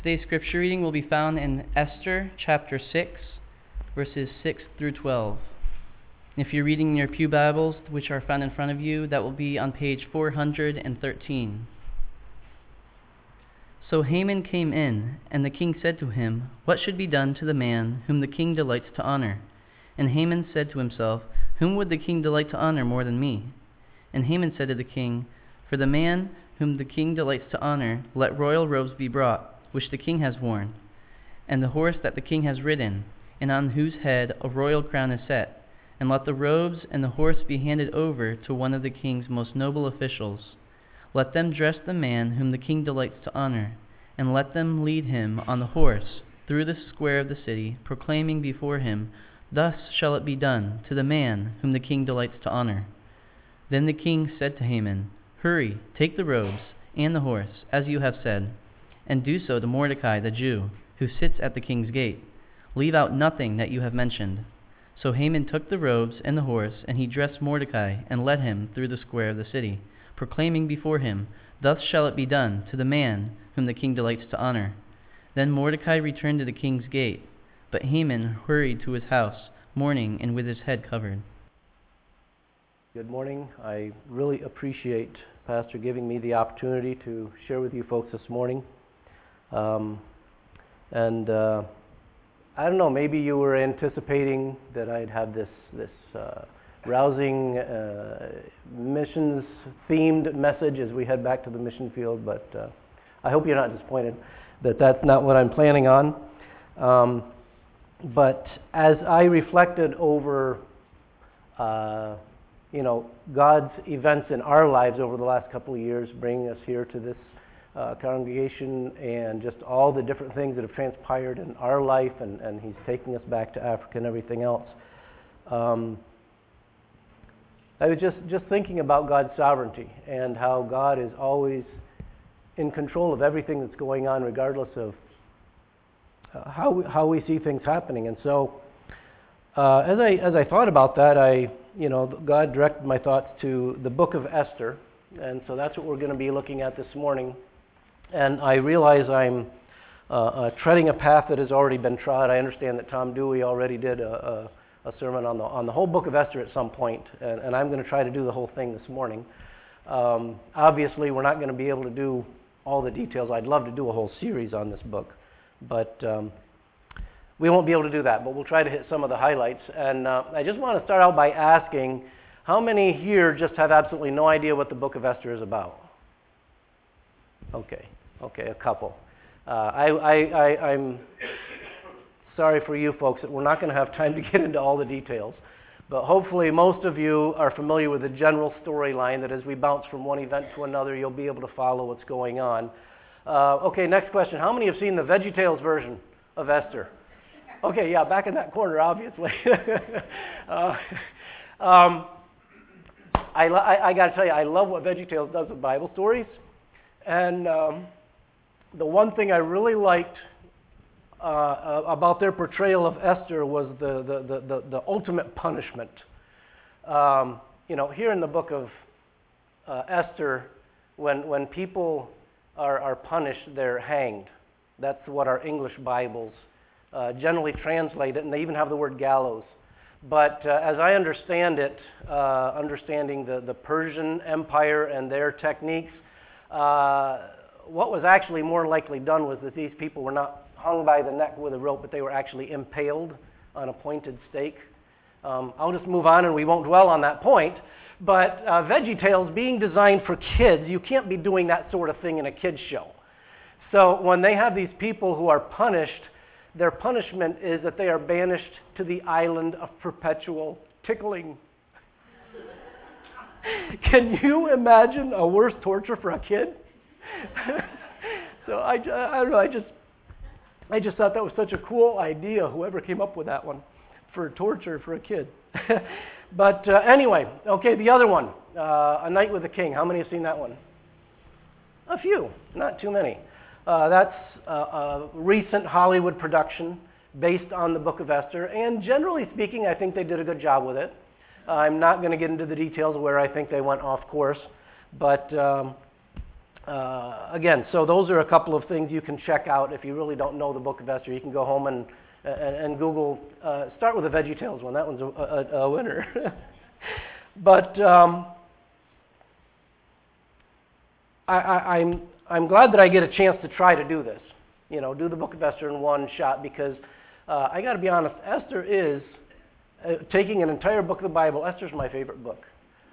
Today's scripture reading will be found in Esther chapter 6, verses 6 through 12. If you're reading your pew Bibles, which are found in front of you, that will be on page 413. So Haman came in, and the king said to him, "What should be done to the man whom the king delights to honor?" And Haman said to himself, "Whom would the king delight to honor more than me?" And Haman said to the king, "For the man whom the king delights to honor, let royal robes be brought, which the king has worn, and the horse that the king has ridden, and on whose head a royal crown is set. And let the robes and the horse be handed over to one of the king's most noble officials. Let them dress the man whom the king delights to honor, and let them lead him on the horse through the square of the city, proclaiming before him, 'Thus shall it be done to the man whom the king delights to honor.'" Then the king said to Haman, "Hurry, take the robes and the horse, as you have said, and do so to Mordecai the Jew, who sits at the king's gate. Leave out nothing that you have mentioned." So Haman took the robes and the horse, and he dressed Mordecai and led him through the square of the city, proclaiming before him, "Thus shall it be done to the man whom the king delights to honor." Then Mordecai returned to the king's gate, but Haman hurried to his house, mourning and with his head covered. Good morning. I really appreciate Pastor giving me the opportunity to share with you folks this morning. I don't know, maybe you were anticipating that I'd have this rousing missions-themed message as we head back to the mission field, but I hope you're not disappointed that that's not what I'm planning on. But as I reflected over God's events in our lives over the last couple of years, bringing us here to this congregation, and just all the different things that have transpired in our life, and He's taking us back to Africa and everything else. I was just thinking about God's sovereignty and how God is always in control of everything that's going on, regardless of how we see things happening. And so, as I thought about that, God directed my thoughts to the book of Esther, and so that's what we're going to be looking at this morning. And I realize I'm treading a path that has already been trod. I understand that Tom Dewey already did a sermon on the whole book of Esther at some point, and I'm going to try to do the whole thing this morning. Obviously, we're not going to be able to do all the details. I'd love to do a whole series on this book, but we won't be able to do that, but we'll try to hit some of the highlights. And I just want to start out by asking, how many here just have absolutely no idea what the book of Esther is about? Okay, a couple. I'm sorry for you folks that we're not going to have time to get into all the details, but hopefully most of you are familiar with the general storyline, that as we bounce from one event to another, you'll be able to follow what's going on. Okay, next question. How many have seen the VeggieTales version of Esther? Okay, yeah, back in that corner, obviously. I got to tell you, I love what VeggieTales does with Bible stories. And the one thing I really liked about their portrayal of Esther was the ultimate punishment. Here in the book of Esther, when people are punished, they're hanged. That's what our English Bibles generally translate it, and they even have the word gallows. But as I understand it, understanding the Persian Empire and their techniques, what was actually more likely done was that these people were not hung by the neck with a rope, but they were actually impaled on a pointed stake. I'll just move on and we won't dwell on that point. But VeggieTales being designed for kids, you can't be doing that sort of thing in a kid's show. So when they have these people who are punished, their punishment is that they are banished to the island of perpetual tickling. Can you imagine a worse torture for a kid? So I don't know, I just thought that was such a cool idea, whoever came up with that one, for torture for a kid. But anyway, okay, the other one, A Night with the King. How many have seen that one? A few, not too many. That's a recent Hollywood production based on the Book of Esther, and generally speaking, I think they did a good job with it. I'm not going to get into the details where I think they went off course, but Again, so those are a couple of things you can check out if you really don't know the book of Esther. You can go home and Google, start with the VeggieTales one. That one's a winner. But I'm glad that I get a chance to try to do this. Do the book of Esther in one shot, because I got to be honest, Esther is, taking an entire book of the Bible, Esther's my favorite book.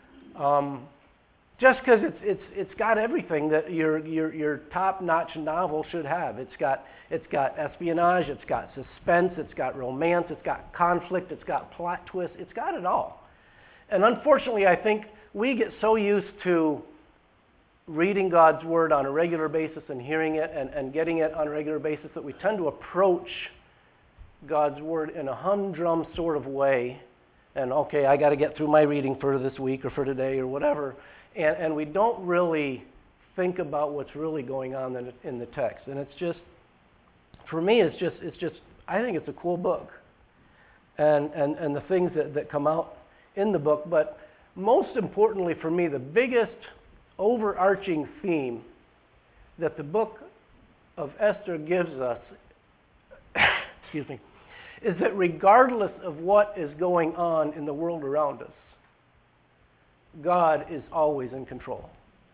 Just because it's got everything that your top-notch novel should have. It's got espionage, it's got suspense, it's got romance, it's got conflict, it's got plot twists, it's got it all. And unfortunately, I think we get so used to reading God's Word on a regular basis and hearing it and getting it on a regular basis that we tend to approach God's Word in a humdrum sort of way. And okay, I got to get through my reading for this week or for today or whatever. And we don't really think about what's really going on in the text. And it's just, for me, it's just I think it's a cool book. And the things that come out in the book. But most importantly for me, the biggest overarching theme that the book of Esther gives us, excuse me, is that regardless of what is going on in the world around us, God is always in control.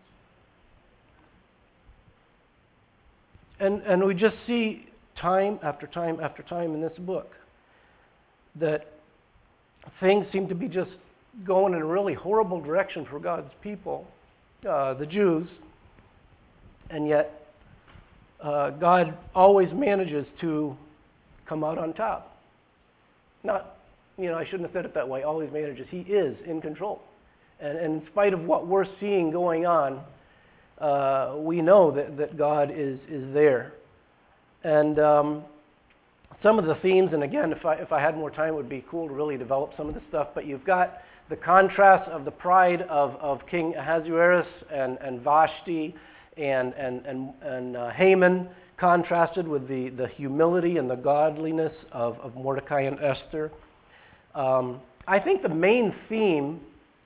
And we just see time after time after time in this book that things seem to be just going in a really horrible direction for God's people, the Jews, and yet God always manages to come out on top. Not, I shouldn't have said it that way, always manages. He is in control. And in spite of what we're seeing going on, we know that God is there. And some of the themes, and again, if I had more time, it would be cool to really develop some of this stuff, but you've got the contrast of the pride of King Ahasuerus and Vashti and Haman, contrasted with the humility and the godliness of Mordecai and Esther. I think the main theme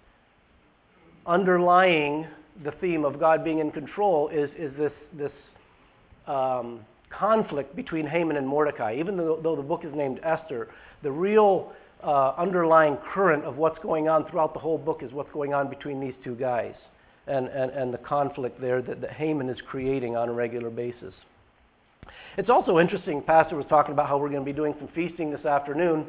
underlying the theme of God being in control is this conflict between Haman and Mordecai. Even though the book is named Esther, the real underlying current of what's going on throughout the whole book is what's going on between these two guys and the conflict there that Haman is creating on a regular basis. It's also interesting, Pastor was talking about how we're going to be doing some feasting this afternoon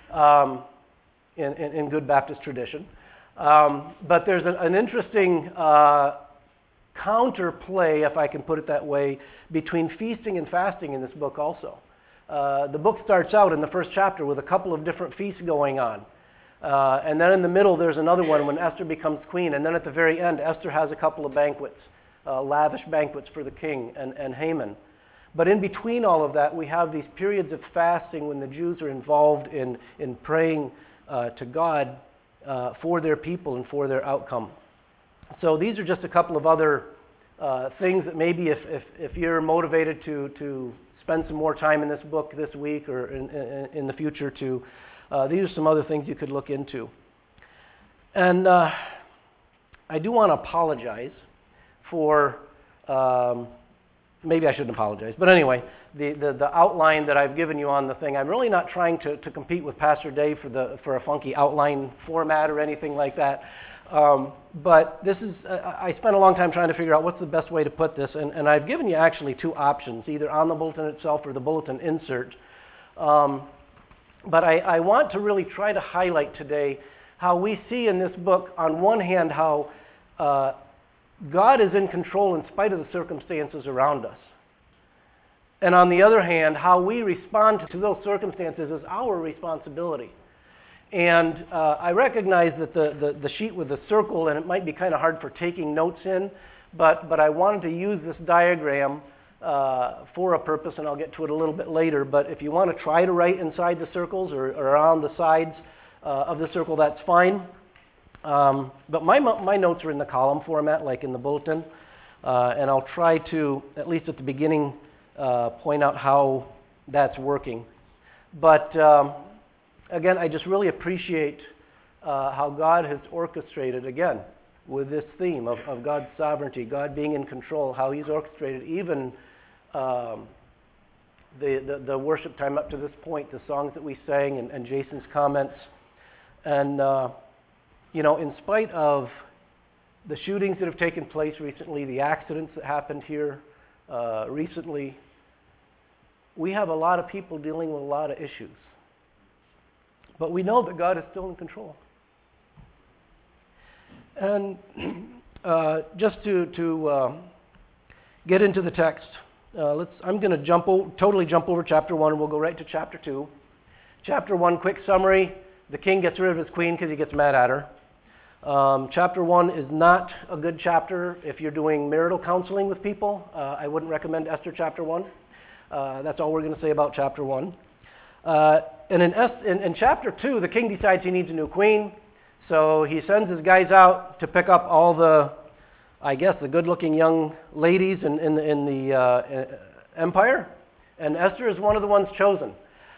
in good Baptist tradition. But there's an interesting counterplay, if I can put it that way, between feasting and fasting in this book also. The book starts out in the first chapter with a couple of different feasts going on. And then in the middle there's another one when Esther becomes queen. And then at the very end, Esther has a couple of banquets, lavish banquets for the king and Haman. But in between all of that, we have these periods of fasting when the Jews are involved in praying to God for their people and for their outcome. So these are just a couple of other things that maybe if you're motivated to spend some more time in this book this week or in the future, these are some other things you could look into. And I do want to apologize for, maybe I shouldn't apologize, but anyway, the outline that I've given you on the thing, I'm really not trying to compete with Pastor Dave for a funky outline format or anything like that. But this is, I spent a long time trying to figure out what's the best way to put this, and I've given you actually two options, either on the bulletin itself or the bulletin insert. But I want to really try to highlight today how we see in this book, on one hand, how God is in control in spite of the circumstances around us. And on the other hand, how we respond to those circumstances is our responsibility. And I recognize that the sheet with the circle, and it might be kind of hard for taking notes in, but I wanted to use this diagram for a purpose, and I'll get to it a little bit later. But if you want to try to write inside the circles or around the sides of the circle, that's fine. But my notes are in the column format, like in the bulletin, and I'll try to, at least at the beginning, point out how that's working. But again, I just really appreciate how God has orchestrated, again, with this theme of God's sovereignty, God being in control, how He's orchestrated even the worship time up to this point, the songs that we sang, and Jason's comments. And, in spite of the shootings that have taken place recently, the accidents that happened here recently, we have a lot of people dealing with a lot of issues. But we know that God is still in control. And just to get into the text, I'm going to totally jump over chapter 1, and we'll go right to chapter 2. Chapter 1, quick summary. The king gets rid of his queen because he gets mad at her. Chapter 1 is not a good chapter if you're doing marital counseling with people. I wouldn't recommend Esther chapter 1. That's all we're going to say about chapter 1. And in chapter 2, the king decides he needs a new queen. So he sends his guys out to pick up all the good-looking young ladies in the empire. And Esther is one of the ones chosen.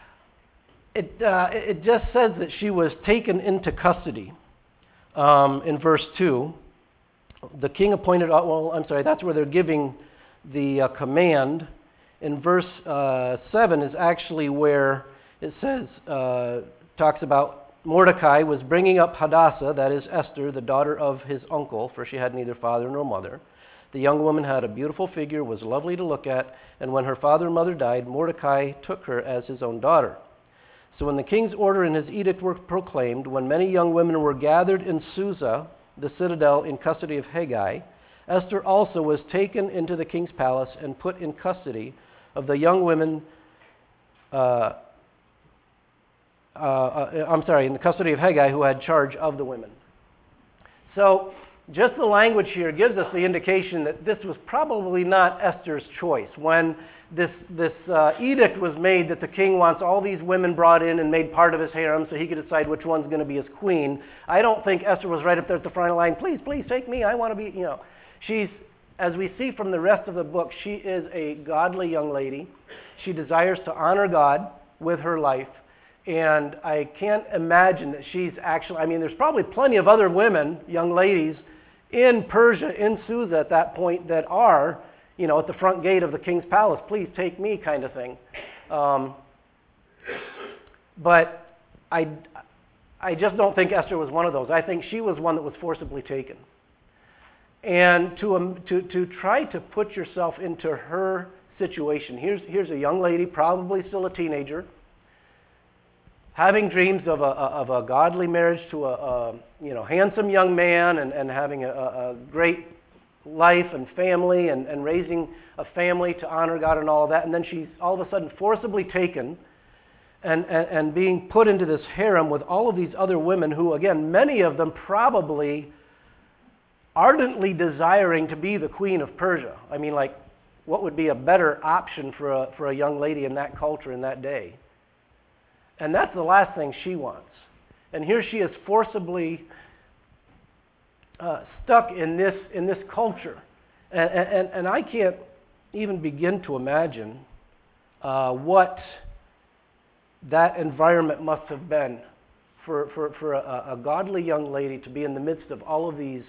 It just says that she was taken into custody in verse 2. The king appointed, that's where they're giving the command. In verse 7 is actually where it says, talks about Mordecai was bringing up Hadassah, that is Esther, the daughter of his uncle, for she had neither father nor mother. The young woman had a beautiful figure, was lovely to look at, and when her father and mother died, Mordecai took her as his own daughter. So when the king's order and his edict were proclaimed, when many young women were gathered in Susa, the citadel, in custody of Haggai, Esther also was taken into the king's palace and put in custody of the young women, in the custody of Haggai, who had charge of the women. So just the language here gives us the indication that this was probably not Esther's choice. When this edict was made that the king wants all these women brought in and made part of his harem so he could decide which one's going to be his queen, I don't think Esther was right up there at the front of the line, please take me, I want to be, She's, as we see from the rest of the book, she is a godly young lady. She desires to honor God with her life. And I can't imagine that she's actually, there's probably plenty of other women, young ladies, in Persia, in Susa at that point that are, at the front gate of the king's palace, please take me kind of thing. But I just don't think Esther was one of those. I think she was one that was forcibly taken. And to try to put yourself into her situation, here's a young lady, probably still a teenager, having dreams of a godly marriage to a handsome young man and having a great life and family and raising a family to honor God and all of that. And then she's all of a sudden forcibly taken and being put into this harem with all of these other women who, again, many of them probably ardently desiring to be the queen of Persia. What would be a better option for a young lady in that culture in that day? And that's the last thing she wants. And here she is forcibly stuck in this culture. And I can't even begin to imagine what that environment must have been for a godly young lady to be in the midst of all of these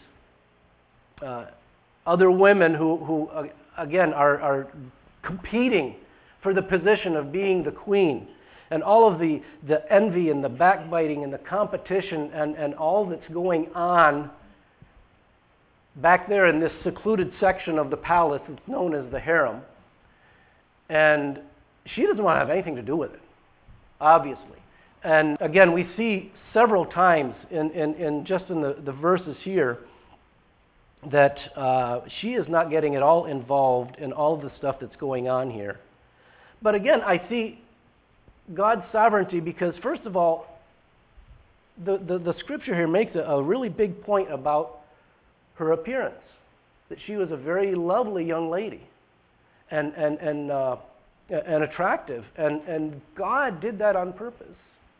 other women who again, are competing for the position of being the queen. And all of the envy and the backbiting and the competition and all that's going on back there in this secluded section of the palace that's known as the harem. And she doesn't want to have anything to do with it, obviously. And again, we see several times in the verses here that she is not getting at all involved in all of the stuff that's going on here. But again, I see God's sovereignty because, first of all, the scripture here makes a really big point about her appearance, that she was a very lovely young lady and attractive, and God did that on purpose.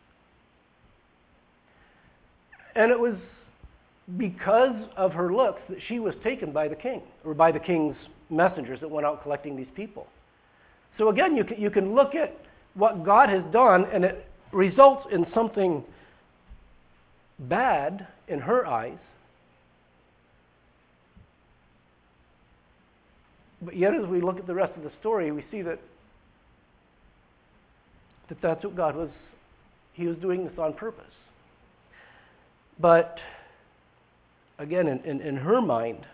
And it was because of her looks that she was taken by the king, or by the king's messengers that went out collecting these people. So again, you can look at what God has done, and it results in something bad in her eyes. But yet, as we look at the rest of the story, we see that that's what God was, he was doing this on purpose. But again, in her mind,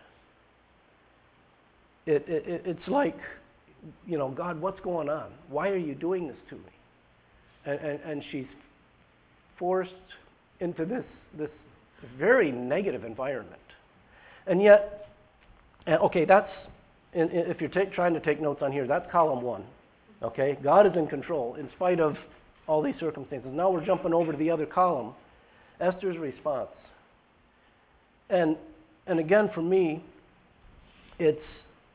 it's like, you know, God, what's going on? Why are you doing this to me? And she's forced into this very negative environment. And yet, okay, that's, if you're trying to take notes on here, that's column 1. Okay, God is in control in spite of all these circumstances. Now we're jumping over to the other column, Esther's response. And again, for me, it's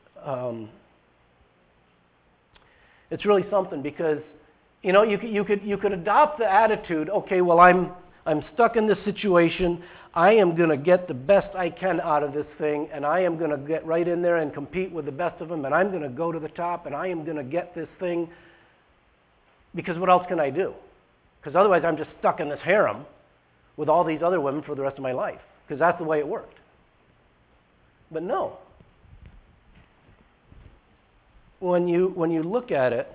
really something, because you know, you could adopt the attitude, okay, well, I'm stuck in this situation. I am going to get the best I can out of this thing, and I am going to get right in there and compete with the best of them, and I'm going to go to the top, and I am going to get this thing, because what else can I do? Because otherwise I'm just stuck in this harem with all these other women for the rest of my life, because that's the way it worked. But no. When you look at it,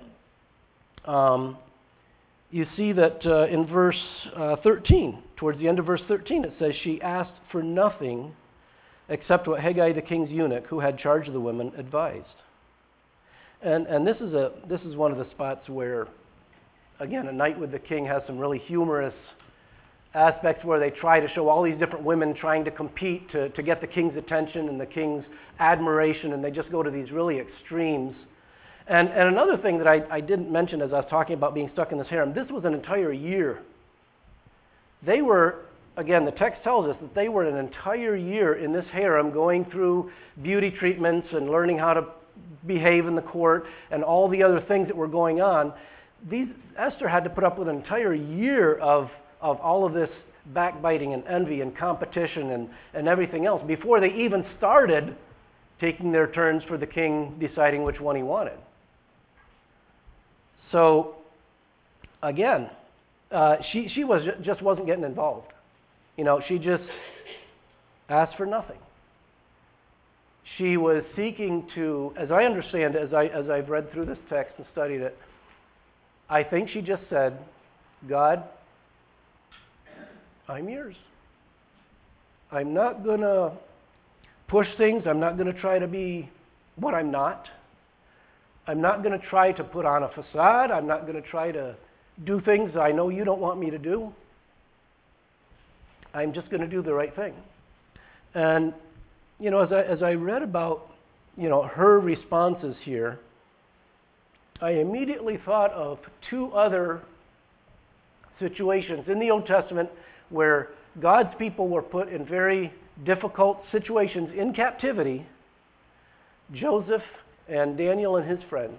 you see that in verse 13, towards the end of verse 13, it says, she asked for nothing except what Hegai, the king's eunuch, who had charge of the women, advised. And this is one of the spots where, again, A Night with the King has some really humorous aspects where they try to show all these different women trying to compete to get the king's attention and the king's admiration, and they just go to these really extremes. And another thing that I didn't mention as I was talking about being stuck in this harem, this was an entire year. They were, again, the text tells us that they were an entire year in this harem going through beauty treatments and learning how to behave in the court and all the other things that were going on. Esther had to put up with an entire year of all of this backbiting and envy and competition and everything else before they even started taking their turns for the king deciding which one he wanted. So, again, she just wasn't getting involved. You know, she just asked for nothing. She was seeking to, as I understand, as I've read through this text and studied it, I think she just said, God, I'm yours. I'm not going to push things. I'm not going to try to be what I'm not. I'm not going to try to put on a facade. I'm not going to try to do things I know you don't want me to do. I'm just going to do the right thing. And, you know, as I read about, you know, her responses here, I immediately thought of two other situations in the Old Testament where God's people were put in very difficult situations in captivity. Joseph and Daniel and his friends.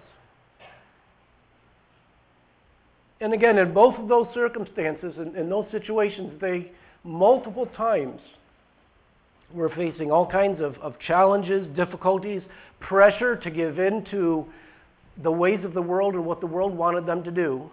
And again, in both of those circumstances, in those situations, they multiple times were facing all kinds of challenges, difficulties, pressure to give in to the ways of the world and what the world wanted them to do.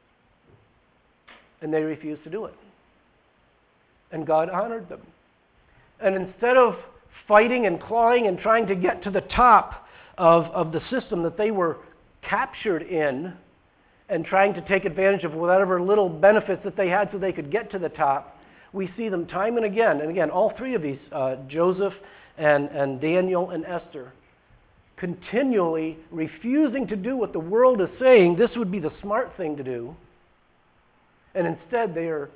And they refused to do it. And God honored them. And instead of fighting and clawing and trying to get to the top of the system that they were captured in and trying to take advantage of whatever little benefits that they had so they could get to the top, we see them time and again, all three of these, Joseph and Daniel and Esther, continually refusing to do what the world is saying this would be the smart thing to do, and instead they are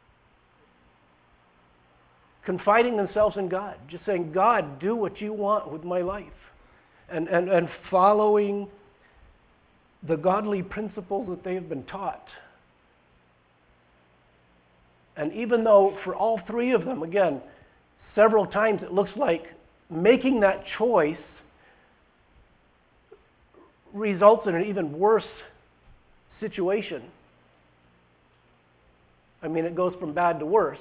confiding themselves in God, just saying, God, do what you want with my life, and following the godly principles that they have been taught. And even though for all three of them, again, several times it looks like making that choice results in an even worse situation. I mean, it goes from bad to worse.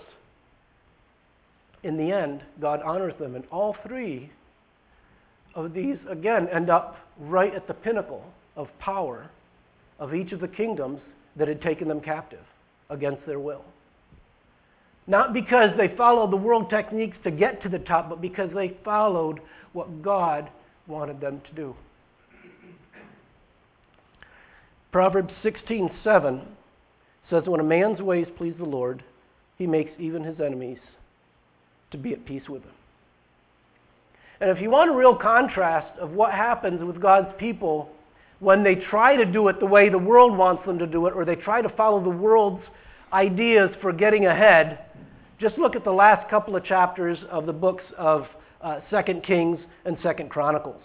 In the end, God honors them, and all three of these, again, end up right at the pinnacle of power of each of the kingdoms that had taken them captive against their will. Not because they followed the world techniques to get to the top, but because they followed what God wanted them to do. Proverbs 16:7 says, when a man's ways please the Lord, he makes even his enemies to be at peace with him. And if you want a real contrast of what happens with God's people when they try to do it the way the world wants them to do it, or they try to follow the world's ideas for getting ahead, just look at the last couple of chapters of the books of 2 Kings and 2 Chronicles.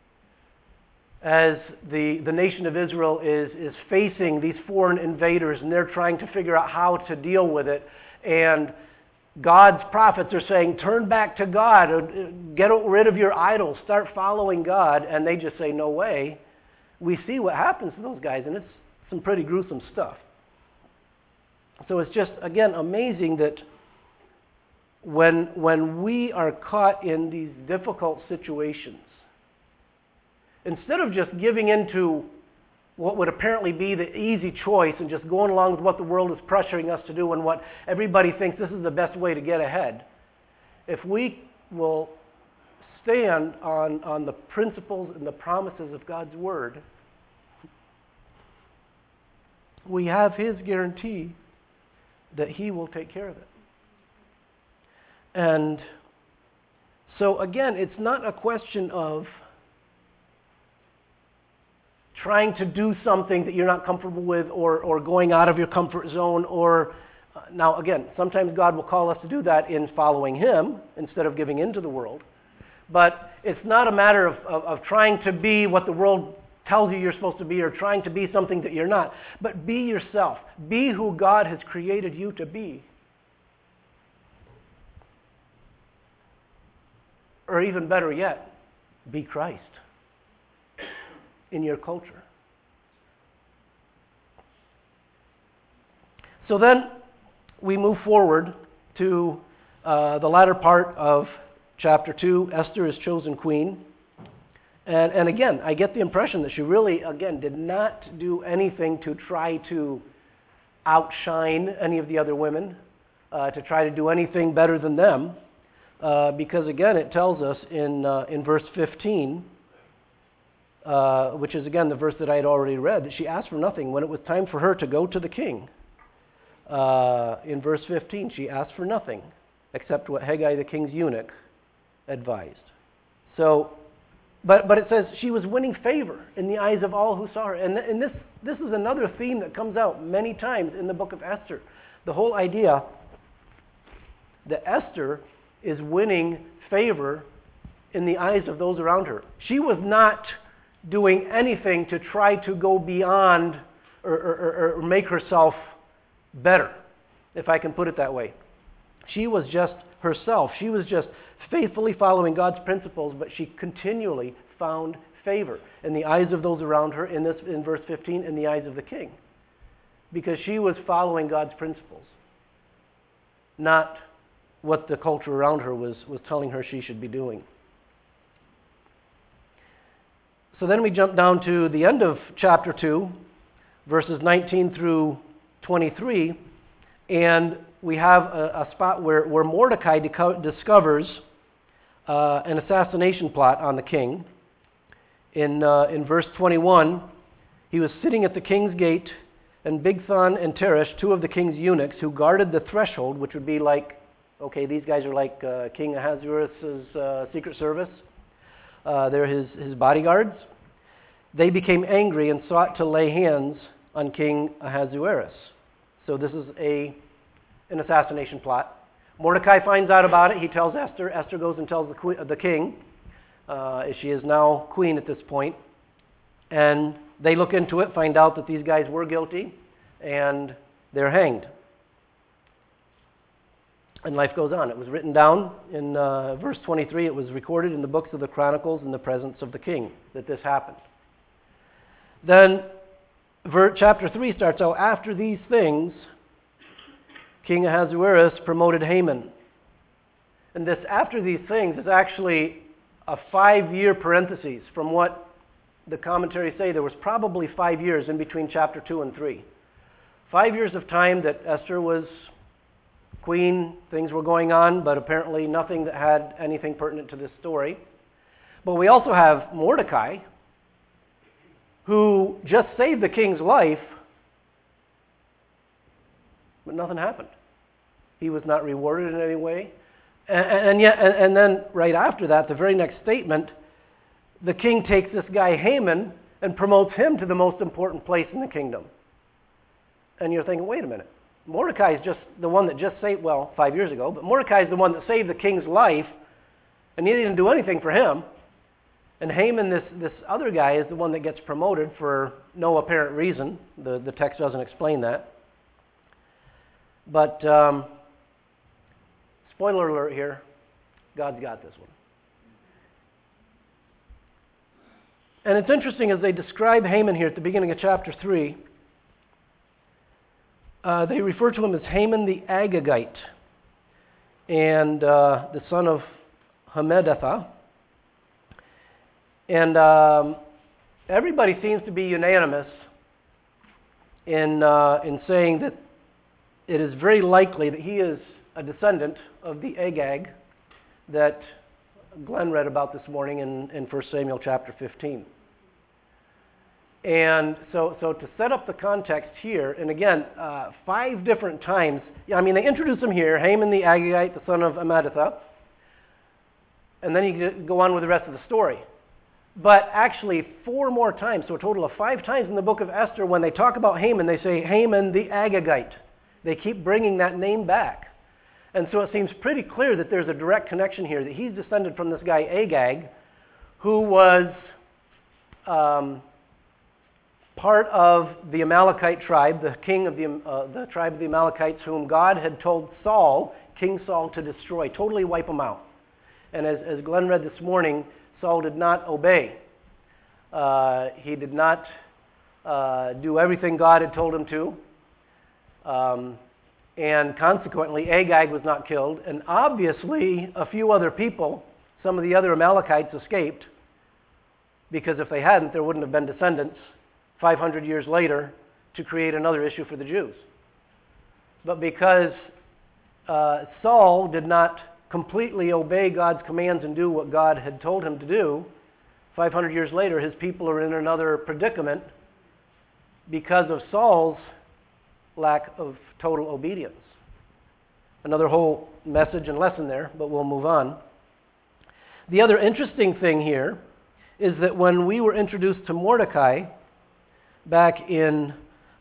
As the nation of Israel is facing these foreign invaders, and they're trying to figure out how to deal with it, and God's prophets are saying, turn back to God, or get rid of your idols, start following God, and they just say, no way. We see what happens to those guys, and it's some pretty gruesome stuff. So it's just, again, amazing that when we are caught in these difficult situations, instead of just giving into what would apparently be the easy choice and just going along with what the world is pressuring us to do and what everybody thinks this is the best way to get ahead, if we will stand on the principles and the promises of God's Word, we have His guarantee that He will take care of it. And so again, it's not a question of trying to do something that you're not comfortable with, or going out of your comfort zone, or now again, sometimes God will call us to do that in following Him instead of giving in to the world. But it's not a matter of trying to be what the world tells you you're supposed to be, or trying to be something that you're not. But be yourself. Be who God has created you to be. Or even better yet, be Christ in your culture. So then we move forward to the latter part of chapter 2. Esther is chosen queen. And again, I get the impression that she really, again, did not do anything to try to outshine any of the other women, to try to do anything better than them. Because again, it tells us in verse 15, which is again the verse that I had already read, that she asked for nothing when it was time for her to go to the king. In verse 15, she asked for nothing except what Haggai, the king's eunuch, advised. So, but it says she was winning favor in the eyes of all who saw her. And this is another theme that comes out many times in the book of Esther. The whole idea that Esther is winning favor in the eyes of those around her. She was not doing anything to try to go beyond or make herself better, if I can put it that way. She was just herself. She was just faithfully following God's principles, but she continually found favor in the eyes of those around her, in verse 15, in the eyes of the king. Because she was following God's principles, not what the culture around her was telling her she should be doing. So then we jump down to the end of chapter 2, verses 19 through 23, and we have a spot where Mordecai discovers an assassination plot on the king. In verse 21, he was sitting at the king's gate, and Bigthan and Teresh, two of the king's eunuchs who guarded the threshold, which would be like, okay, these guys are like King Ahasuerus' secret service. They're his bodyguards. They became angry and sought to lay hands on King Ahasuerus. So this is an assassination plot. Mordecai finds out about it. He tells Esther. Esther goes and tells the king. She is now queen at this point. And they look into it, find out that these guys were guilty, and they're hanged. And life goes on. It was written down in verse 23. It was recorded in the books of the Chronicles in the presence of the king that this happened. Then chapter 3 starts out, after these things, King Ahasuerus promoted Haman. And this after these things is actually a 5-year parenthesis from what the commentaries say. There was probably 5 years in between chapter 2 and 3. 5 years of time that Esther was queen, things were going on, but apparently nothing that had anything pertinent to this story. But we also have Mordecai, who just saved the king's life, but nothing happened. He was not rewarded in any way. And then right after that, the very next statement, the king takes this guy Haman and promotes him to the most important place in the kingdom. And you're thinking, wait a minute. Mordecai is just the one that just saved, 5 years ago, but Mordecai is the one that saved the king's life, and he didn't do anything for him. And Haman, this other guy, is the one that gets promoted for no apparent reason. The text doesn't explain that. But spoiler alert here, God's got this one. And it's interesting as they describe Haman here at the beginning of chapter 3, they refer to him as Haman the Agagite, and the son of Hammedatha. And everybody seems to be unanimous in saying that it is very likely that he is a descendant of the Agag that Glenn read about this morning in 1 Samuel chapter 15. And so to set up the context here, and again, 5 different times, they introduce him here, Haman the Agagite, the son of Hammedatha, and then you go on with the rest of the story. But actually 4 more times, so a total of 5 times in the book of Esther, when they talk about Haman, they say Haman the Agagite. They keep bringing that name back. And so it seems pretty clear that there's a direct connection here, that he's descended from this guy Agag, who was part of the Amalekite tribe, the king of the tribe of the Amalekites, whom God had told Saul, King Saul, to destroy, totally wipe them out. And as Glenn read this morning, Saul did not obey. He did not do everything God had told him to. And consequently, Agag was not killed. And obviously, a few other people, some of the other Amalekites, escaped, because if they hadn't, there wouldn't have been descendants 500 years later to create another issue for the Jews. But because Saul did not completely obey God's commands and do what God had told him to do, 500 years later, his people are in another predicament because of Saul's lack of total obedience. Another whole message and lesson there, but we'll move on. The other interesting thing here is that when we were introduced to Mordecai back in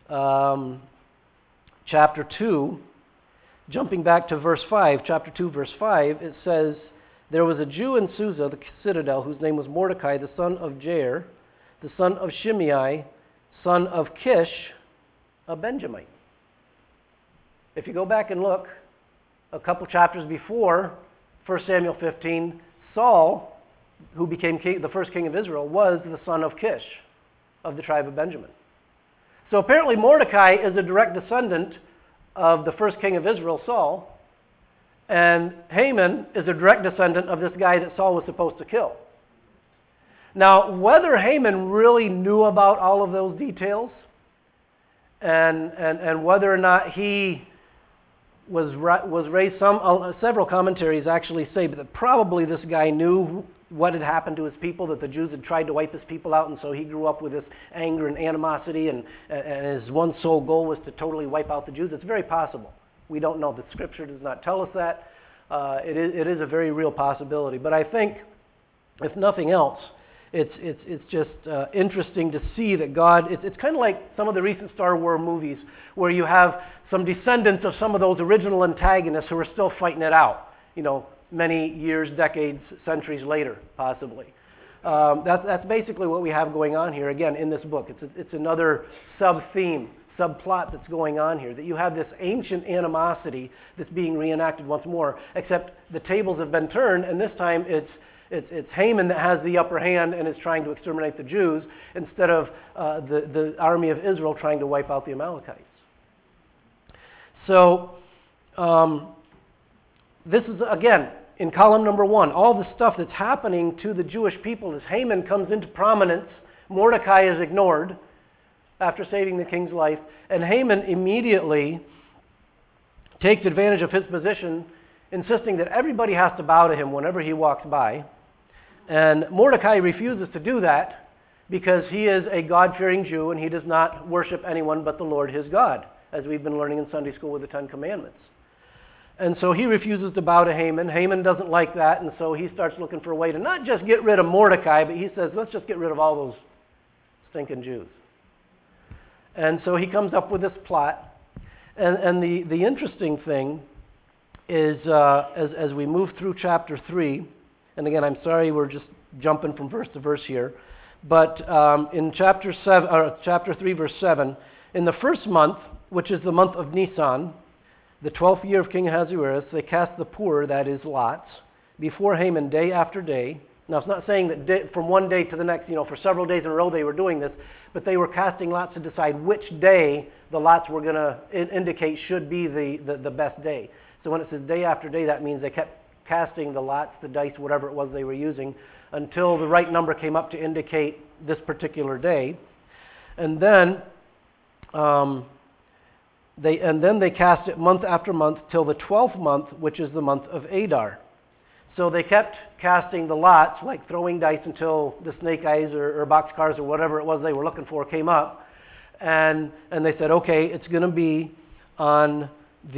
chapter 2, jumping back to verse 5, chapter 2, verse 5, it says, "There was a Jew in Susa, the citadel, whose name was Mordecai, the son of Jair, the son of Shimei, son of Kish, a Benjamite." If you go back and look a couple chapters before 1 Samuel 15, Saul, who became king, the first king of Israel, was the son of Kish of the tribe of Benjamin. So apparently Mordecai is a direct descendant of the first king of Israel, Saul, and Haman is a direct descendant of this guy that Saul was supposed to kill. Now, whether Haman really knew about all of those details and whether or not he was raised, several commentaries actually say that probably this guy knew what had happened to his people, that the Jews had tried to wipe his people out, and so he grew up with this anger and animosity, and his one sole goal was to totally wipe out the Jews. It's very possible. We don't know. The Scripture does not tell us that. It is a very real possibility. But I think, if nothing else, it's just interesting to see that God, it's kind of like some of the recent Star Wars movies where you have some descendants of some of those original antagonists who are still fighting it out, many years, decades, centuries later, possibly. That's basically what we have going on here, again, in this book. It's another sub-theme, subplot that's going on here, that you have this ancient animosity that's being reenacted once more, except the tables have been turned, and this time it's Haman that has the upper hand and is trying to exterminate the Jews instead of the army of Israel trying to wipe out the Amalekites. So this is, again, in column number 1, all the stuff that's happening to the Jewish people as Haman comes into prominence. Mordecai is ignored after saving the king's life, and Haman immediately takes advantage of his position, insisting that everybody has to bow to him whenever he walks by. And Mordecai refuses to do that because he is a God-fearing Jew and he does not worship anyone but the Lord his God, as we've been learning in Sunday school with the Ten Commandments. And so he refuses to bow to Haman. Haman doesn't like that, and so he starts looking for a way to not just get rid of Mordecai, but he says, let's just get rid of all those stinking Jews. And so he comes up with this plot. And the interesting thing is, as we move through chapter 3, and again, I'm sorry we're just jumping from verse to verse here, but in chapter 3, verse 7, in the first month, which is the month of Nisan, the 12th year of King Ahasuerus, they cast the poor, that is lots, before Haman day after day. Now, it's not saying that from one day to the next, for several days in a row they were doing this, but they were casting lots to decide which day the lots were going to indicate should be the best day. So when it says day after day, that means they kept casting the lots, the dice, whatever it was they were using, until the right number came up to indicate this particular day. And then they cast it month after month till the 12th month, which is the month of Adar. So they kept casting the lots, like throwing dice until the snake eyes or boxcars or whatever it was they were looking for came up. And they said, okay, it's going to be on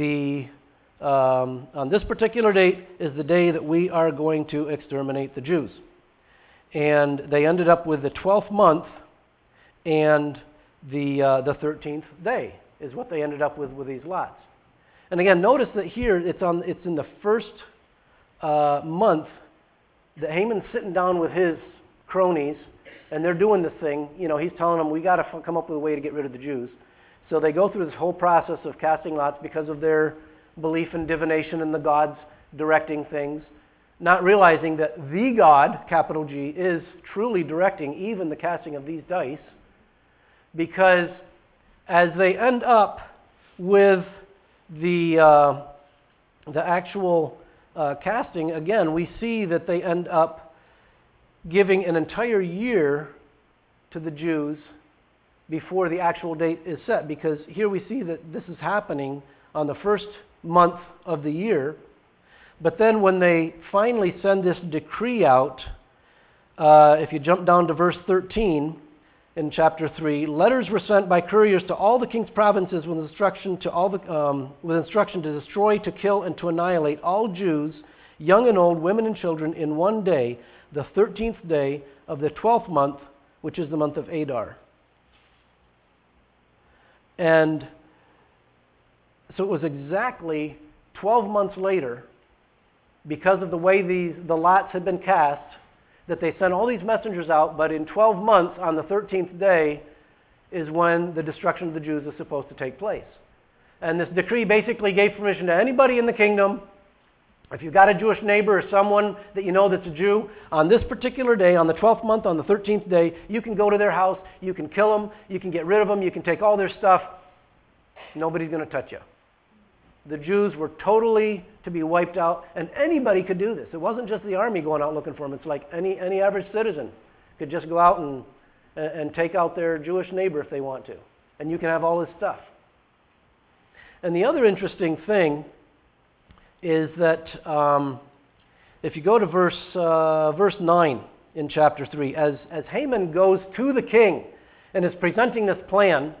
this particular date is the day that we are going to exterminate the Jews. And they ended up with the 12th month and the 13th day is what they ended up with these lots. And again, notice that here it's in the first month that Haman's sitting down with his cronies and they're doing this thing. He's telling them, we got to come up with a way to get rid of the Jews. So they go through this whole process of casting lots because of their belief in divination and the gods directing things, not realizing that the God, capital G, is truly directing even the casting of these dice, because as they end up with the actual casting, again, we see that they end up giving an entire year to the Jews before the actual date is set, because here we see that this is happening on the first month of the year. But then when they finally send this decree out, if you jump down to verse 13 in chapter 3, letters were sent by couriers to all the king's provinces with instruction to destroy, to kill, and to annihilate all Jews, young and old, women and children, in one day, the 13th day of the 12th month, which is the month of Adar. And so it was exactly 12 months later, because of the way the lots had been cast, that they sent all these messengers out, but in 12 months, on the 13th day, is when the destruction of the Jews is supposed to take place. And this decree basically gave permission to anybody in the kingdom, if you've got a Jewish neighbor or someone that you know that's a Jew, on this particular day, on the 12th month, on the 13th day, you can go to their house, you can kill them, you can get rid of them, you can take all their stuff. Nobody's going to touch you. The Jews were totally to be wiped out, and anybody could do this. It wasn't just the army going out looking for them. It's like any average citizen could just go out and take out their Jewish neighbor if they want to. And you can have all his stuff. And the other interesting thing is that if you go to verse 9 in chapter 3, as Haman goes to the king and is presenting this plan,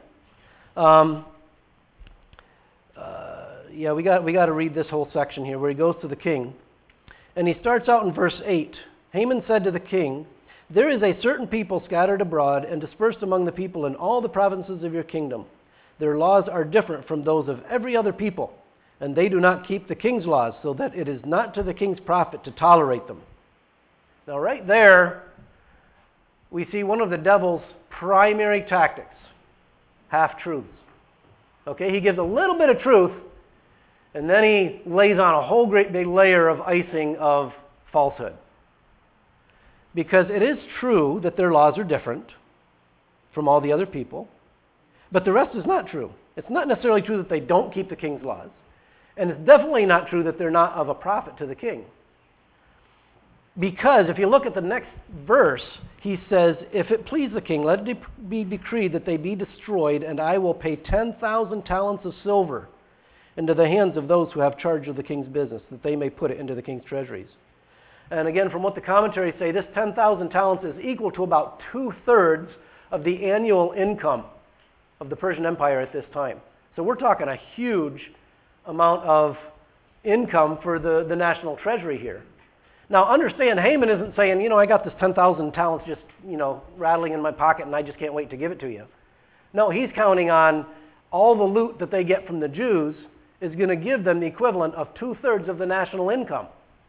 we got to read this whole section here where he goes to the king. And he starts out in verse 8. Haman said to the king, "There is a certain people scattered abroad and dispersed among the people in all the provinces of your kingdom. Their laws are different from those of every other people, and they do not keep the king's laws, so that it is not to the king's profit to tolerate them." Now right there, we see one of the devil's primary tactics, half-truths. Okay, he gives a little bit of truth, and then he lays on a whole great big layer of icing of falsehood. Because it is true that their laws are different from all the other people, but the rest is not true. It's not necessarily true that they don't keep the king's laws, and it's definitely not true that they're not of a profit to the king. Because if you look at the next verse, he says, "If it please the king, let it be decreed that they be destroyed, and I will pay 10,000 talents of silver into the hands of those who have charge of the king's business, that they may put it into the king's treasuries." And again, from what the commentaries say, this 10,000 talents is equal to about 2/3 of the annual income of the Persian Empire at this time. So we're talking a huge amount of income for the national treasury here. Now understand, Haman isn't saying, I got this 10,000 talents just, rattling in my pocket and I just can't wait to give it to you. No, he's counting on all the loot that they get from the Jews is going to give them the equivalent of 2/3 of the national income.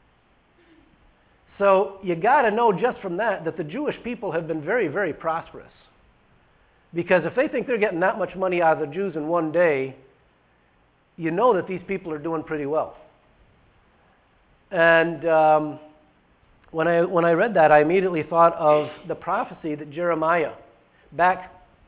So you got to know just from that the Jewish people have been very, very prosperous. Because if they think they're getting that much money out of the Jews in one day, you know that these people are doing pretty well. And when I read that, I immediately thought of the prophecy that Jeremiah, back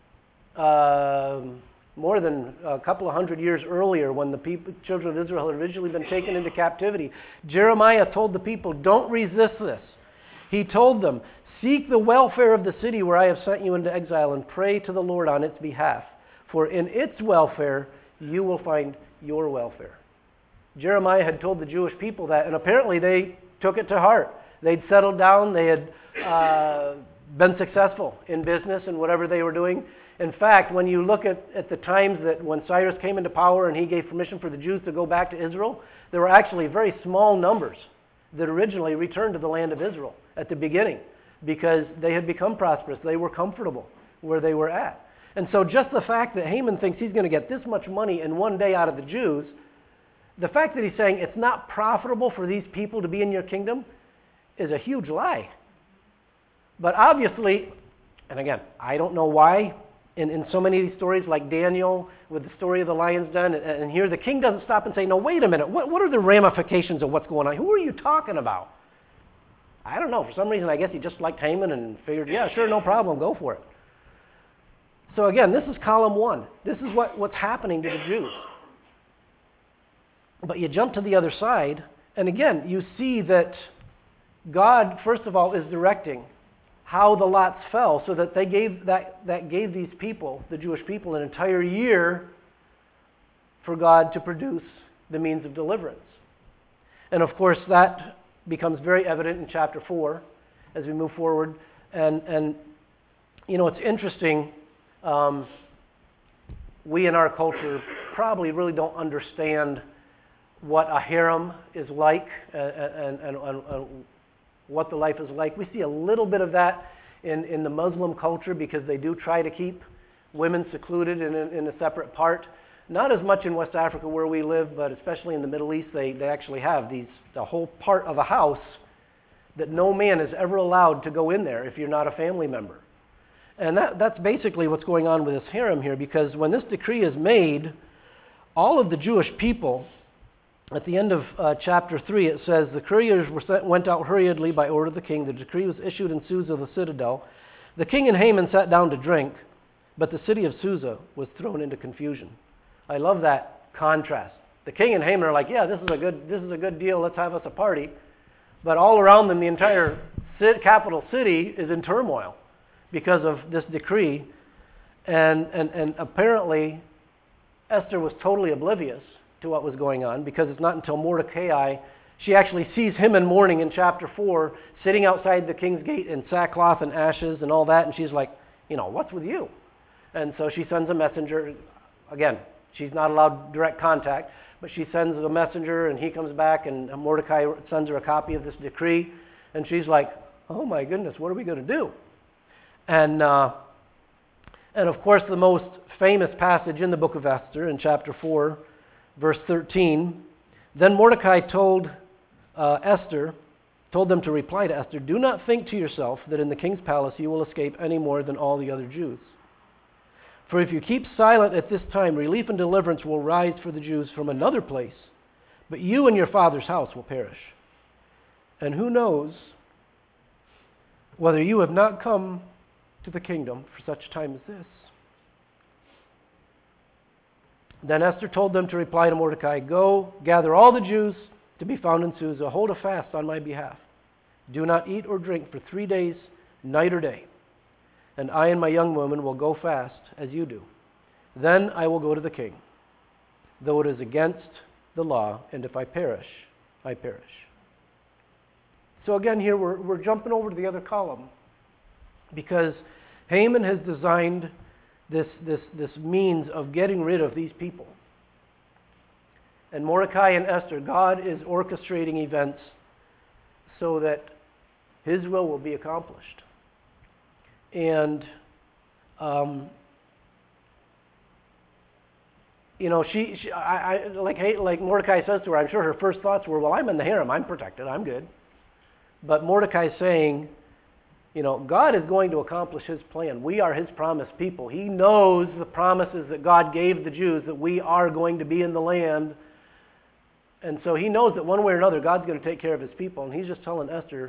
more than a couple of hundred years earlier, when the children of Israel had originally been taken into captivity, Jeremiah told the people, don't resist this. He told them, seek the welfare of the city where I have sent you into exile and pray to the Lord on its behalf. For in its welfare you will find your welfare. Jeremiah had told the Jewish people that, and apparently they took it to heart. They'd settled down. They had been successful in business and whatever they were doing. In fact, when you look at the times that when Cyrus came into power and he gave permission for the Jews to go back to Israel, there were actually very small numbers that originally returned to the land of Israel at the beginning because they had become prosperous. They were comfortable where they were at. And so just the fact that Haman thinks he's going to get this much money in one day out of the Jews, the fact that he's saying it's not profitable for these people to be in your kingdom is a huge lie. But obviously, and again, I don't know why, in so many of these stories, like Daniel with the story of the lion's den, and here the king doesn't stop and say, no, wait a minute, what are the ramifications of what's going on? Who are you talking about? I don't know. For some reason, I guess he just liked Haman and figured, yeah, sure, no problem, go for it. So again, this is column one. This is what's happening to the Jews. But you jump to the other side, and again, you see that God, first of all, is directing how the lots fell, so that they gave that gave these people, the Jewish people, an entire year for God to produce the means of deliverance. And of course, that becomes very evident in chapter 4 as we move forward. And it's interesting. We in our culture probably really don't understand what a harem is like and what the life is like. We see a little bit of that in the Muslim culture because they do try to keep women secluded in a separate part. Not as much in West Africa where we live, but especially in the Middle East, they actually have the whole part of a house that no man is ever allowed to go in there if you're not a family member. And that's basically what's going on with this harem here, because when this decree is made, all of the Jewish people, at the end of chapter 3, it says, the couriers went out hurriedly by order of the king. The decree was issued in Susa, the citadel. The king and Haman sat down to drink, but the city of Susa was thrown into confusion. I love that contrast. The king and Haman are like, yeah, this is a good deal. Let's have us a party. But all around them, the entire capital city is in turmoil because of this decree. And apparently, Esther was totally oblivious to what was going on, because it's not until Mordecai, she actually sees him in mourning in chapter 4, sitting outside the king's gate in sackcloth and ashes and all that, and she's like, what's with you? And so she sends a messenger. Again, she's not allowed direct contact, but she sends a messenger, and he comes back, and Mordecai sends her a copy of this decree, and she's like, oh my goodness, what are we going to do? And of course, the most famous passage in the book of Esther, in chapter 4, verse 13, then Mordecai told them to reply to Esther, do not think to yourself that in the king's palace you will escape any more than all the other Jews. For if you keep silent at this time, relief and deliverance will rise for the Jews from another place, but you and your father's house will perish. And who knows whether you have not come to the kingdom for such a time as this. Then Esther told them to reply to Mordecai, go, gather all the Jews to be found in Susa, hold a fast on my behalf. Do not eat or drink for 3 days, night or day. And I and my young woman will go fast as you do. Then I will go to the king, though it is against the law, and if I perish, I perish. So again, here we're jumping over to the other column because Haman has designed this means of getting rid of these people. And Mordecai and Esther, God is orchestrating events so that his will be accomplished. And, like Mordecai says to her, I'm sure her first thoughts were, well, I'm in the harem, I'm protected, I'm good. But Mordecai's saying, God is going to accomplish his plan. We are his promised people. He knows the promises that God gave the Jews, that we are going to be in the land. And so he knows that one way or another, God's going to take care of his people. And he's just telling Esther,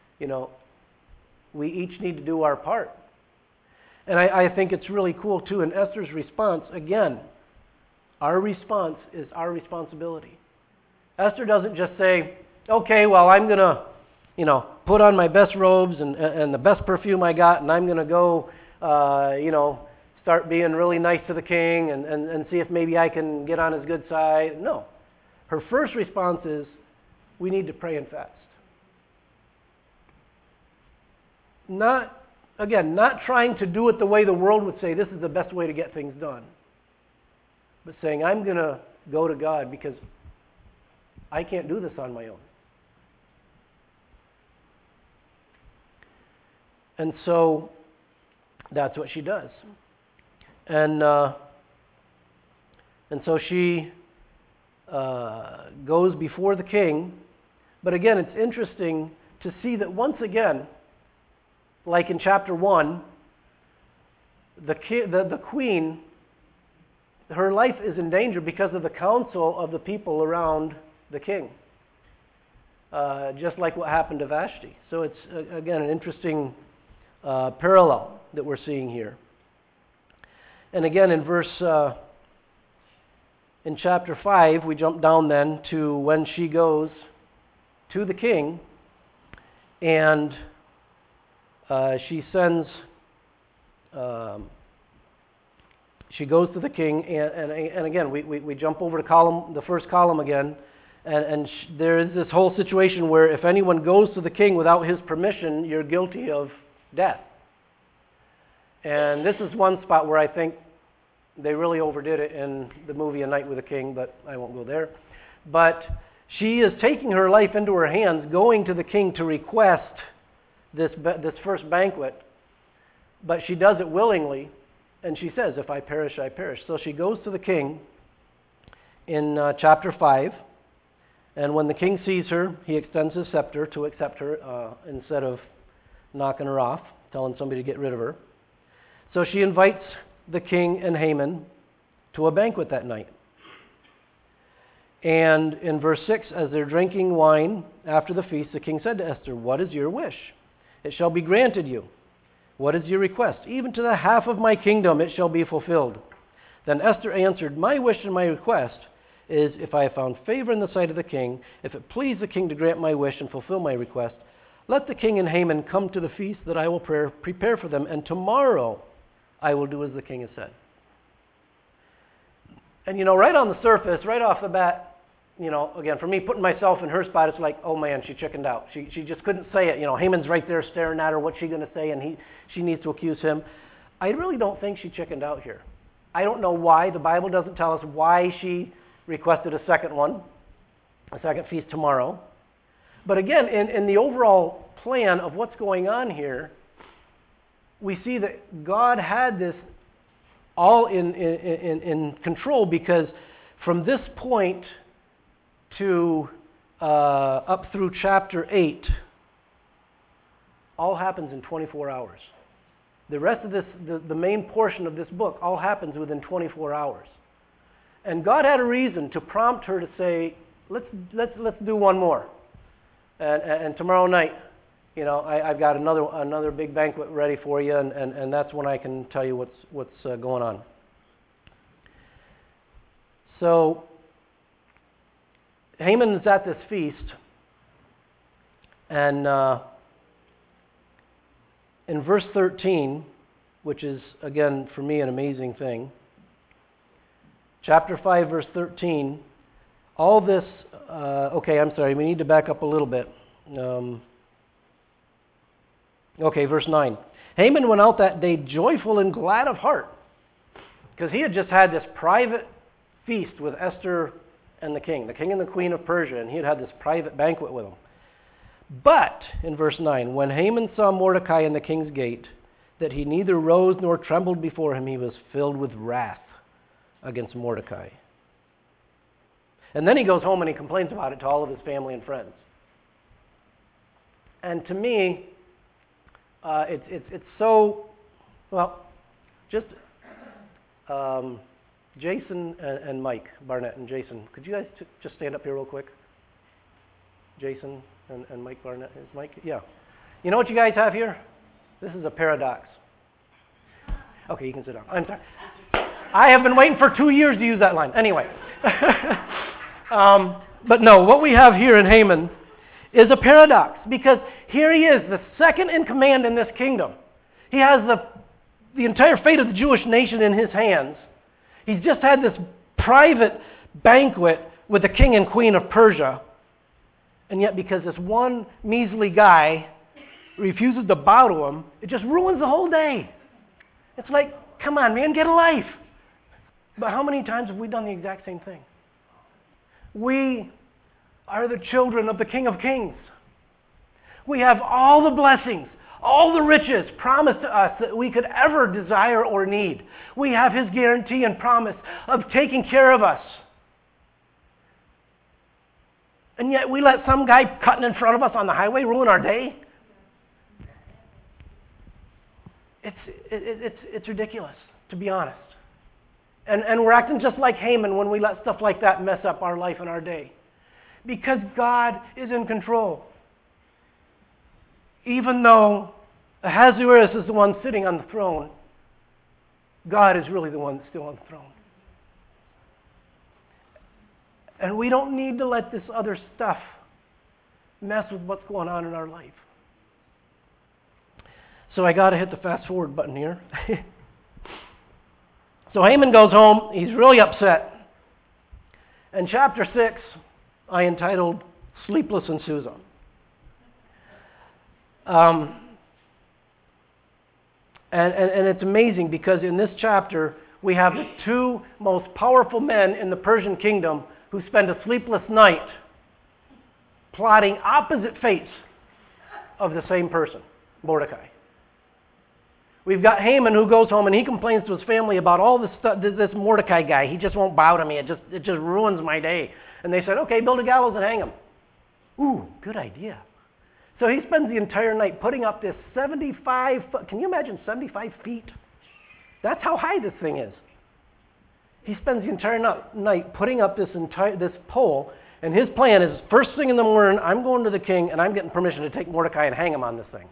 we each need to do our part. And I think it's really cool, too, in Esther's response, again, our response is our responsibility. Esther doesn't just say, okay, well, I'm going to, put on my best robes and the best perfume I got, and I'm going to go, start being really nice to the king and see if maybe I can get on his good side. No. Her first response is, we need to pray and fast. Not trying to do it the way the world would say this is the best way to get things done, but saying, I'm going to go to God because I can't do this on my own. And so that's what she does. And so she goes before the king. But again, it's interesting to see that once again, like in chapter 1, the queen, her life is in danger because of the counsel of the people around the king. Just like what happened to Vashti. So it's, again, an interesting parallel that we're seeing here. And again, in chapter 5, we jump down then to when she goes to the king, and she sends, she goes to the king, and again, we jump over to the first column again, and there is this whole situation where if anyone goes to the king without his permission, you're guilty of death. And this is one spot where I think they really overdid it in the movie A Night with a King, but I won't go there. But she is taking her life into her hands, going to the king to request this first banquet, but she does it willingly, and she says, if I perish, I perish. So she goes to the king in chapter 5, and when the king sees her, he extends his scepter to accept her instead of knocking her off, telling somebody to get rid of her. So she invites the king and Haman to a banquet that night. And in verse 6, as they're drinking wine after the feast, the king said to Esther, what is your wish? It shall be granted you. What is your request? Even to the half of my kingdom it shall be fulfilled. Then Esther answered, my wish and my request is, if I have found favor in the sight of the king, if it please the king to grant my wish and fulfill my request, let the king and Haman come to the feast that I will prepare for them, and tomorrow I will do as the king has said. And right on the surface, right off the bat, again, for me, putting myself in her spot, it's like, oh man, she chickened out. She just couldn't say it. Haman's right there staring at her. What's she going to say? And she needs to accuse him. I really don't think she chickened out here. I don't know why. The Bible doesn't tell us why she requested a second feast tomorrow. But again, in the overall plan of what's going on here, we see that God had this all in control, because from this point to up through chapter 8, all happens in 24 hours. The rest of this, the main portion of this book, all happens within 24 hours. And God had a reason to prompt her to say, let's do one more. And tomorrow night, I've got another big banquet ready for you, and that's when I can tell you what's going on. So Haman is at this feast, and in verse 13, which is, again, for me, an amazing thing, chapter 5, verse 13, all this, we need to back up a little bit. Okay, verse 9. Haman went out that day joyful and glad of heart, because he had just had this private feast with Esther and the king and the queen of Persia, and he had had this private banquet with them. But, in verse 9, when Haman saw Mordecai in the king's gate, that he neither rose nor trembled before him, he was filled with wrath against Mordecai. And then he goes home and he complains about it to all of his family and friends. And to me, it's so, well, just Jason and Mike Barnett and Jason, could you guys just stand up here real quick? Jason and Mike Barnett. Is Mike? Yeah. You know what you guys have here? This is a paradox. Okay, you can sit down. I'm sorry. I have been waiting for 2 years to use that line. Anyway. But no, what we have here in Haman is a paradox, because here he is, the second in command in this kingdom. He has the entire fate of the Jewish nation in his hands. He's just had this private banquet with the king and queen of Persia. And yet, because this one measly guy refuses to bow to him, it just ruins the whole day. It's like, come on, man, get a life. But how many times have we done the exact same thing? We are the children of the King of Kings. We have all the blessings, all the riches promised to us that we could ever desire or need. We have his guarantee and promise of taking care of us. And yet we let some guy cutting in front of us on the highway ruin our day? It's ridiculous, to be honest. And we're acting just like Haman when we let stuff like that mess up our life and our day. Because God is in control. Even though Ahasuerus is the one sitting on the throne, God is really the one that's still on the throne. And we don't need to let this other stuff mess with what's going on in our life. So I got to hit the fast forward button here. So Haman goes home. He's really upset. And chapter 6, I entitled Sleepless in Susa. And it's amazing because in this chapter, we have the two most powerful men in the Persian kingdom who spend a sleepless night plotting opposite fates of the same person, Mordecai. We've got Haman who goes home and he complains to his family about all this stuff. This Mordecai guy, he just won't bow to me. It just ruins my day. And they said, okay, build a gallows and hang him. Ooh, good idea. So he spends the entire night putting up this 75 foot. Can you imagine 75 feet? That's how high this thing is. He spends the entire night putting up this pole, and his plan is first thing in the morning, I'm going to the king and I'm getting permission to take Mordecai and hang him on this thing.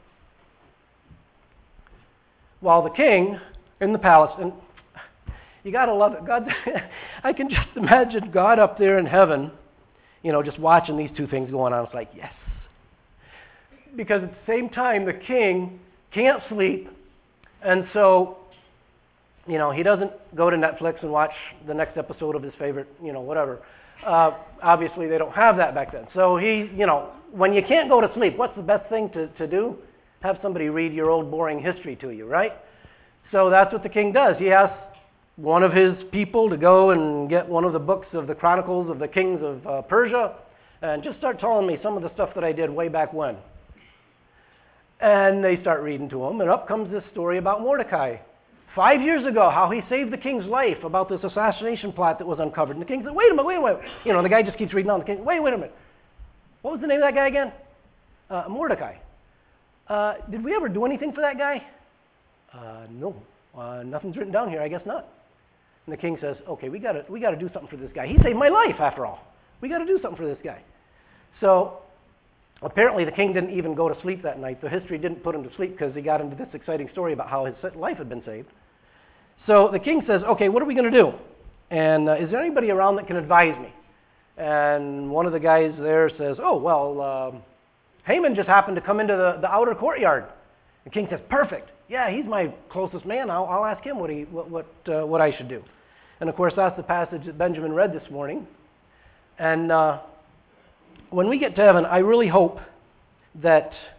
While the king in the palace, and you got to love it. I can just imagine God up there in heaven, just watching these two things going on. It's like, yes. Because at the same time, the king can't sleep, and so, he doesn't go to Netflix and watch the next episode of his favorite, whatever. Obviously, they don't have that back then. So he, when you can't go to sleep, what's the best thing to do? Have somebody read your old boring history to you, right? So that's what the king does. He asks one of his people to go and get one of the books of the Chronicles of the Kings of Persia and just start telling me some of the stuff that I did way back when. And they start reading to him, and up comes this story about Mordecai. 5 years ago, how he saved the king's life about this assassination plot that was uncovered. And the king said, wait a minute. The guy just keeps reading on. The king, wait a minute. What was the name of that guy again? Mordecai. Did we ever do anything for that guy? No. Nothing's written down here. I guess not. And the king says, okay, we got to do something for this guy. He saved my life, after all. We got to do something for this guy. So apparently the king didn't even go to sleep that night. The history didn't put him to sleep because he got into this exciting story about how his life had been saved. So the king says, okay, what are we going to do? And is there anybody around that can advise me? And one of the guys there says, oh, well, Haman just happened to come into the outer courtyard. The king says, perfect. Yeah, he's my closest man. I'll ask him what I should do. And of course, that's the passage that Benjamin read this morning. And when we get to heaven, I really hope that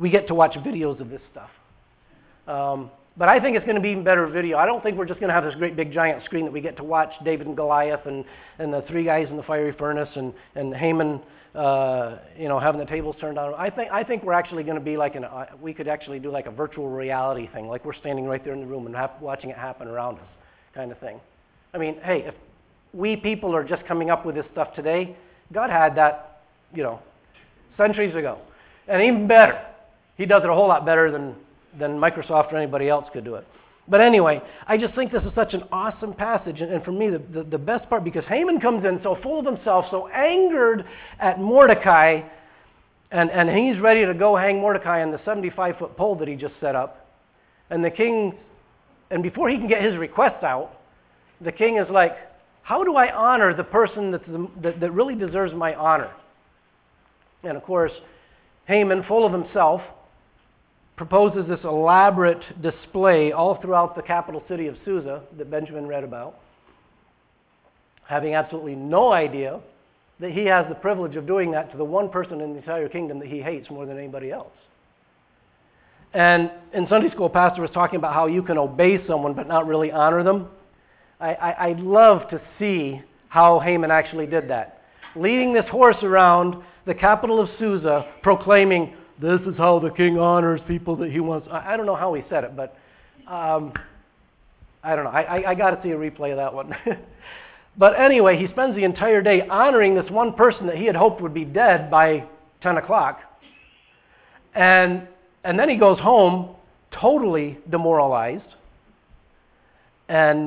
we get to watch videos of this stuff. But I think it's going to be even better video. I don't think we're just going to have this great big giant screen that we get to watch David and Goliath and the three guys in the fiery furnace and Haman, having the tables turned on. I think we're actually going to be like we could actually do like a virtual reality thing, like we're standing right there in the room and watching it happen around us, kind of thing. I mean, hey, if we people are just coming up with this stuff today, God had that, centuries ago, and even better. He does it a whole lot better than Microsoft or anybody else could do it. But anyway, I just think this is such an awesome passage. And for me, the best part, because Haman comes in so full of himself, so angered at Mordecai, and he's ready to go hang Mordecai on the 75-foot pole that he just set up. And the king, and before he can get his request out, the king is like, how do I honor the person that really deserves my honor? And of course, Haman, full of himself, proposes this elaborate display all throughout the capital city of Susa that Benjamin read about, having absolutely no idea that he has the privilege of doing that to the one person in the entire kingdom that he hates more than anybody else. And in Sunday school, Pastor was talking about how you can obey someone but not really honor them. I'd love to see how Haman actually did that. Leading this horse around the capital of Susa, proclaiming, this is how the king honors people that he wants. I don't know how he said it, but I don't know. I got to see a replay of that one. But anyway, he spends the entire day honoring this one person that he had hoped would be dead by 10 o'clock. And then he goes home totally demoralized. And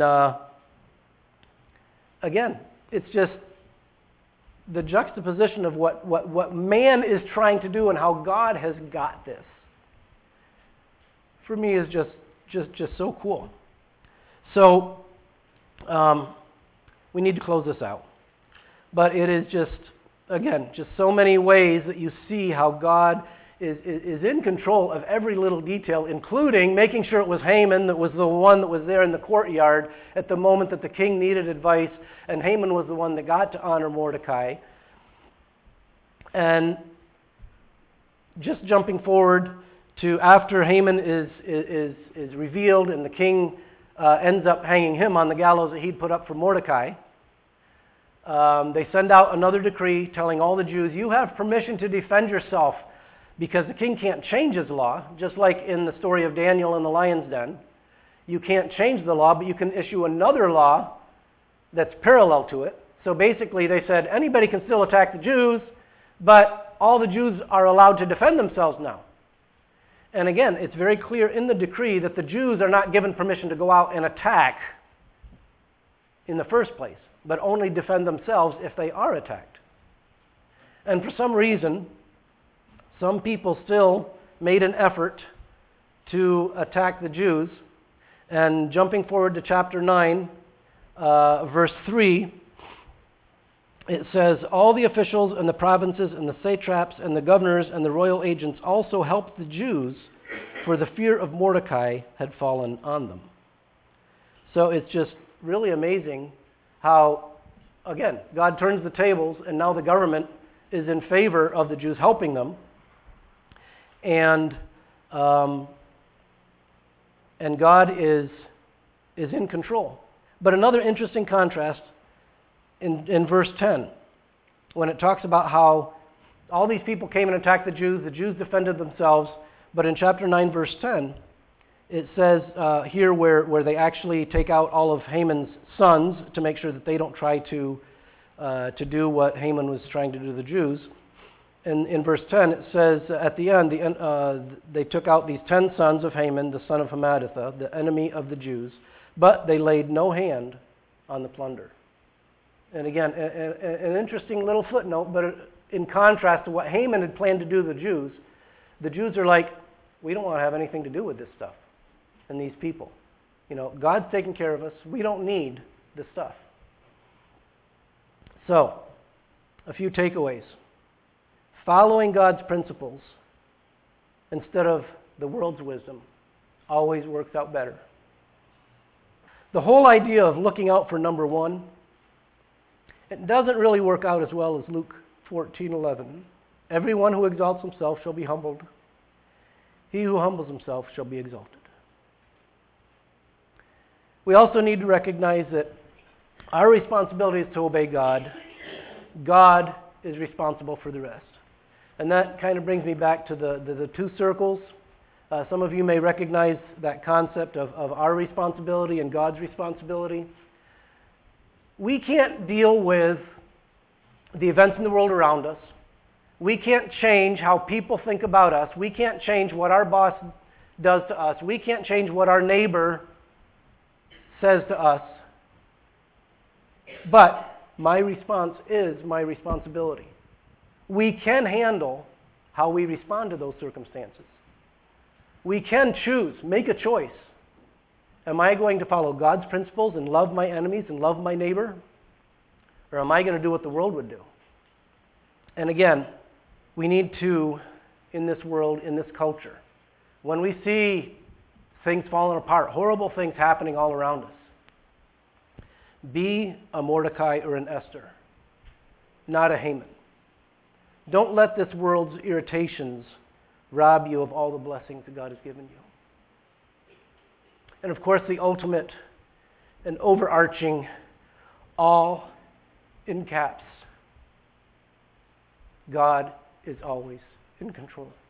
again, it's just the juxtaposition of what man is trying to do and how God has got this, for me, is just so cool. So we need to close this out. But it is just so many ways that you see how God is in control of every little detail, including making sure it was Haman that was the one that was there in the courtyard at the moment that the king needed advice, and Haman was the one that got to honor Mordecai. And just jumping forward to after Haman is revealed and the king ends up hanging him on the gallows that he'd put up for Mordecai, they send out another decree telling all the Jews, you have permission to defend yourself, because the king can't change his law, just like in the story of Daniel in the lion's den. You can't change the law, but you can issue another law that's parallel to it. So basically they said anybody can still attack the Jews, but all the Jews are allowed to defend themselves now. And again, it's very clear in the decree that the Jews are not given permission to go out and attack in the first place, but only defend themselves if they are attacked. And for some reason, some people still made an effort to attack the Jews. And jumping forward to chapter 9, verse 3, it says, all the officials and the provinces and the satraps and the governors and the royal agents also helped the Jews, for the fear of Mordecai had fallen on them. So it's just really amazing how, again, God turns the tables and now the government is in favor of the Jews helping them. And God is in control. But another interesting contrast in verse 10, when it talks about how all these people came and attacked the Jews defended themselves, but in chapter 9, verse 10, it says here where they actually take out all of Haman's sons to make sure that they don't try to do what Haman was trying to do to the Jews. In verse 10, it says at the end, they took out these 10 sons of Haman, the son of Hammedatha, the enemy of the Jews, but they laid no hand on the plunder. And again, an interesting little footnote, but in contrast to what Haman had planned to do to the Jews are like, we don't want to have anything to do with this stuff and these people. God's taking care of us. We don't need this stuff. So, a few takeaways. Following God's principles instead of the world's wisdom always works out better. The whole idea of looking out for number one, it doesn't really work out as well as Luke 14:11. Everyone who exalts himself shall be humbled, He who humbles himself shall be exalted. We also need to recognize that our responsibility is to obey God. God is responsible for the rest. And that kind of brings me back to the two circles. Some of you may recognize that concept of our responsibility and God's responsibility. We can't deal with the events in the world around us. We can't change how people think about us. We can't change what our boss does to us. We can't change what our neighbor says to us. But my response is my responsibility. We can handle how we respond to those circumstances. We can choose, make a choice. Am I going to follow God's principles and love my enemies and love my neighbor? Or am I going to do what the world would do? And again, we need to, in this world, in this culture, when we see things falling apart, horrible things happening all around us, be a Mordecai or an Esther, not a Haman. Don't let this world's irritations rob you of all the blessings that God has given you. And of course, the ultimate and overarching, all in caps, God is always in control.